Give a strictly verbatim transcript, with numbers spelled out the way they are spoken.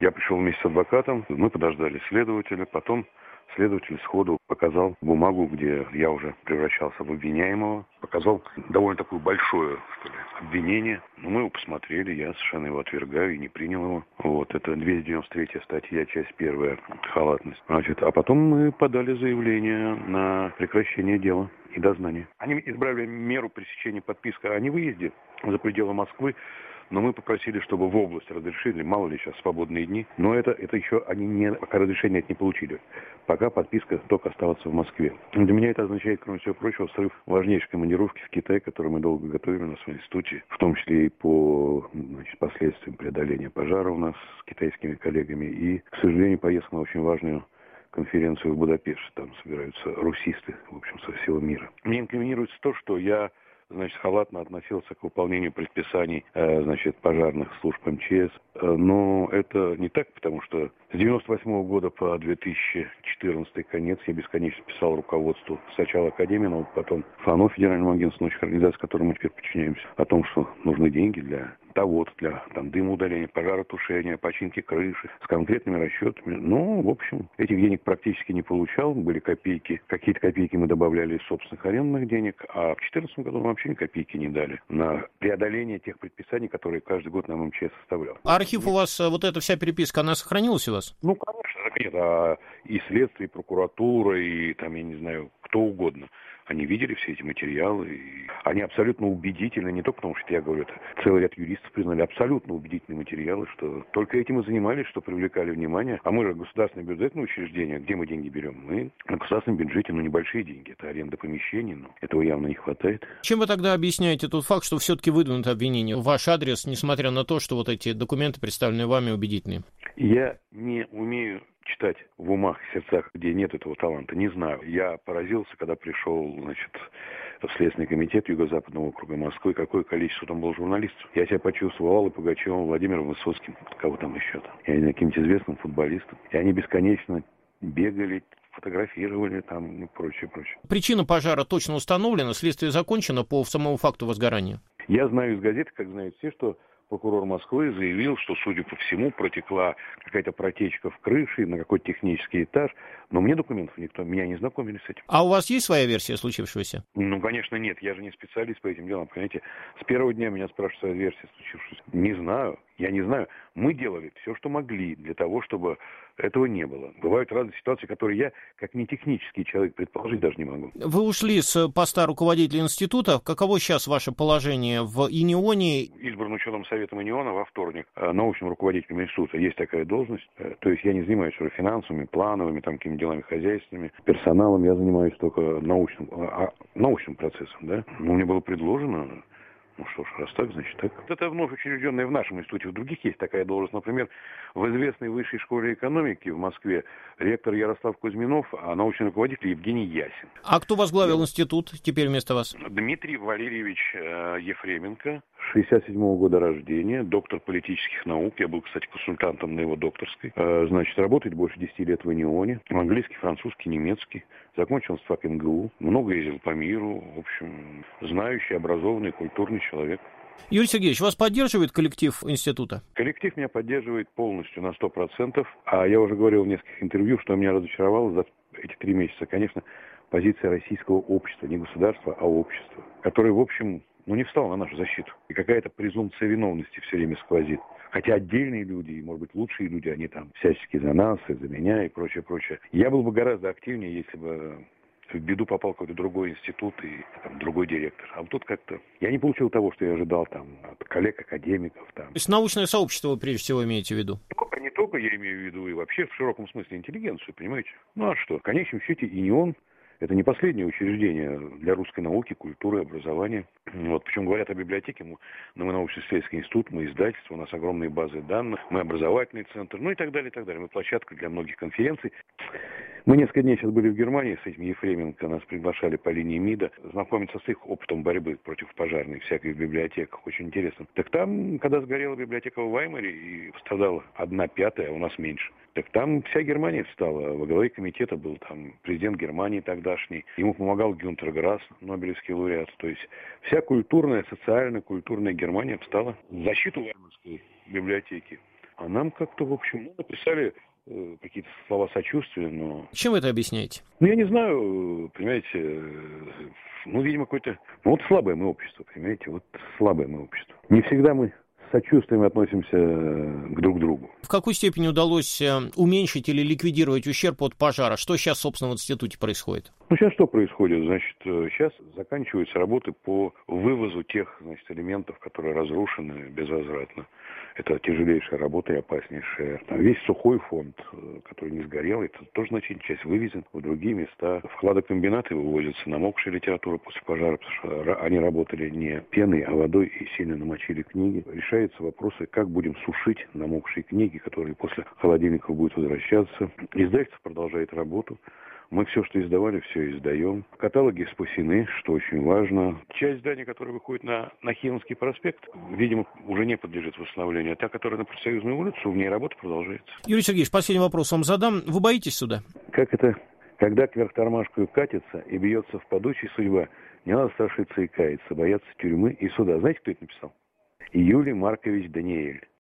Я пришел вместе с адвокатом, мы подождали следователя, потом следователь сходу показал бумагу, где я уже превращался в обвиняемого, показал довольно такое большое, что ли, обвинение. Но мы его посмотрели, я совершенно его отвергаю и не принял его. Вот, это двести девяносто третья статья, часть первая, халатность. Значит, а потом мы подали заявление на прекращение дела и дознания. Они избрали меру пресечения подписка о невыезде за пределы Москвы. Но мы попросили, чтобы в область разрешили, мало ли сейчас свободные дни. Но это, это еще они не, пока разрешения это не получили. Пока подписка только оставаться в Москве. Для меня это означает, кроме всего прочего, срыв важнейшей командировки в Китай, которую мы долго готовили на своем институте. В том числе и по, значит, последствиям преодоления пожара у нас с китайскими коллегами. И, к сожалению, поездка на очень важную конференцию в Будапешт. Там собираются русисты, в общем, со всего мира. Мне инкриминируется то, что я... значит, халатно относился к выполнению предписаний, э, значит, пожарных служб эм че эс. Э, но это не так, потому что с девяносто восьмого года по две тысячи четырнадцатый конец я бесконечно писал руководству сначала Академии наук, потом ФАНО, Федеральному агентству научных организаций, которым мы теперь подчиняемся, о том, что нужны деньги для того, для там, дымоудаления, пожаротушения, починки крыши, с конкретными расчетами. Ну, в общем, этих денег практически не получал. Были копейки. Какие-то копейки мы добавляли из собственных арендных денег, а в две тысячи четырнадцатом году мы вообще ни копейки не дали на преодоление тех предписаний, которые каждый год нам эм че эс составлял. А архив у вас, вот эта вся переписка, она сохранилась у вас? Ну, конечно, так нет. А и следствие, и прокуратура, и там, я не знаю, кто угодно. Они видели все эти материалы, и они абсолютно убедительны, не только потому, что я говорю, это целый ряд юристов признали, абсолютно убедительные материалы, что только этим и занимались, что привлекали внимание. А мы же государственное бюджетное учреждение, где мы деньги берем? Мы на государственном бюджете, ну, небольшие деньги, это аренда помещений, но этого явно не хватает. Чем вы тогда объясняете тот факт, что все-таки выдвинуто обвинение в ваш адрес, несмотря на то, что вот эти документы, представленные вами, убедительные? Я не умею читать в умах и сердцах, где нет этого таланта, не знаю. Я поразился, когда пришел, значит, в Следственный комитет Юго-Западного округа Москвы, какое количество там было журналистов. Я себя почувствовал Аллой Пугачевым, Владимиром Высоцким, кого там еще там, я не знаю, каким-то известным футболистом. И они бесконечно бегали, фотографировали там и прочее, прочее. Причина пожара точно установлена, следствие закончено по самому факту возгорания? Я знаю из газеты, как знают все, что прокурор Москвы заявил, что, судя по всему, протекла какая-то протечка в крыше на какой-то технический этаж. Но мне документов никто, меня не знакомили с этим. А у вас есть своя версия случившегося? Ну, конечно, нет. Я же не специалист по этим делам. Понимаете, с первого дня меня спрашивают своя версия случившегося. Не знаю. Я не знаю. Мы делали все, что могли для того, чтобы этого не было. Бывают разные ситуации, которые я, как не технический человек, предположить даже не могу. Вы ушли с поста руководителя института. Каково сейчас ваше положение в ИНИОНе? Избран ученым советом ИНИОНа во вторник научным руководителем института. Есть такая должность. То есть я не занимаюсь уже финансовыми, плановыми, там, какими делами хозяйственными, персоналом. Я занимаюсь только научным, а, научным процессом. Да? Но мне было предложено... Ну что ж, раз так, значит так. Это вновь учрежденная в нашем институте. В других есть такая должность. Например, в известной высшей школе экономики в Москве ректор Ярослав Кузьминов, а научный руководитель Евгений Ясин. А кто возглавил Я... институт теперь вместо вас? Дмитрий Валерьевич э, Ефременко, шестьдесят седьмого года рождения, доктор политических наук. Я был, кстати, консультантом на его докторской. Э, значит, работает больше десяти лет в ИНИОНе. Английский, французский, немецкий. Закончил СФАК эм гэ у. Много ездил по миру. В общем, знающий, образованный, культурный человек. Юрий Сергеевич, вас поддерживает коллектив института? Коллектив меня поддерживает полностью на сто процентов. А я уже говорил в нескольких интервью, что меня разочаровало за эти три месяца. Конечно, позиция российского общества, не государства, а общества, которое, в общем, ну, не встал на нашу защиту. И какая-то презумпция виновности все время сквозит. Хотя отдельные люди, и, может быть, лучшие люди, они там всячески за нас, и за меня, и прочее, прочее. Я был бы гораздо активнее, если бы в беду попал какой-то другой институт и там, другой директор. А вот тут как-то... Я не получил того, что я ожидал там от коллег, академиков. Там. То есть научное сообщество вы прежде всего имеете в виду? Не только я имею в виду, и вообще в широком смысле интеллигенцию, понимаете? Ну а что? В конечном счете ИНИОН — это не последнее учреждение для русской науки, культуры, образования. Вот, причем говорят о библиотеке, мы, ну, мы научно-исследовательский институт, мы издательство, у нас огромные базы данных, мы образовательный центр, ну и так далее, и так далее. Мы площадка для многих конференций. Мы несколько дней сейчас были в Германии с этим Ефременко, нас приглашали по линии МИДа знакомиться с их опытом борьбы против пожарной всякой в библиотеках. Очень интересно. Так там, когда сгорела библиотека в Ваймаре и пострадала одна пятая, а у нас меньше, так там вся Германия встала. Во главе комитета был там президент Германии тогдашний. Ему помогал Гюнтер Грасс, нобелевский лауреат. То есть вся культурная, социально-культурная Германия встала в защиту Ваймарской библиотеки. А нам как-то, в общем, ну, написали э, какие-то слова сочувствия, но... Чем вы это объясняете? Ну, я не знаю, понимаете, э, ну, видимо, какое-то... Ну, вот слабое мы общество, понимаете, вот слабое мы общество. Не всегда мы с сочувствием относимся к друг другу. В какой степени удалось уменьшить или ликвидировать ущерб от пожара? Что сейчас, собственно, в институте происходит? Ну, сейчас что происходит? Значит, сейчас заканчиваются работы по вывозу тех, значит, элементов, которые разрушены безвозвратно. Это тяжелейшая работа и опаснейшая. Весь сухой фонд, который не сгорел, это тоже, значит, часть вывезен в другие места. Вкладокомбинаты вывозятся, намокшая литература после пожара, потому что они работали не пеной, а водой и сильно намочили книги. Решаются вопросы, как будем сушить намокшие книги, которые после холодильников будут возвращаться. Издательство продолжает работу. Мы все, что издавали, все издаем. Каталоги спасены, что очень важно. Часть зданий, которая выходит на Нахимовский проспект, видимо, уже не подлежит восстановлению. А та, которая на Профсоюзную улицу, в ней работа продолжается. Юрий Сергеевич, последний вопрос вам задам. Вы боитесь суда? Как это? Когда кверх тормашкою катится и бьется в падучей судьба, не надо страшиться и каяться, бояться тюрьмы и суда. Знаете, кто это написал? Юлий Маркович Даниэль.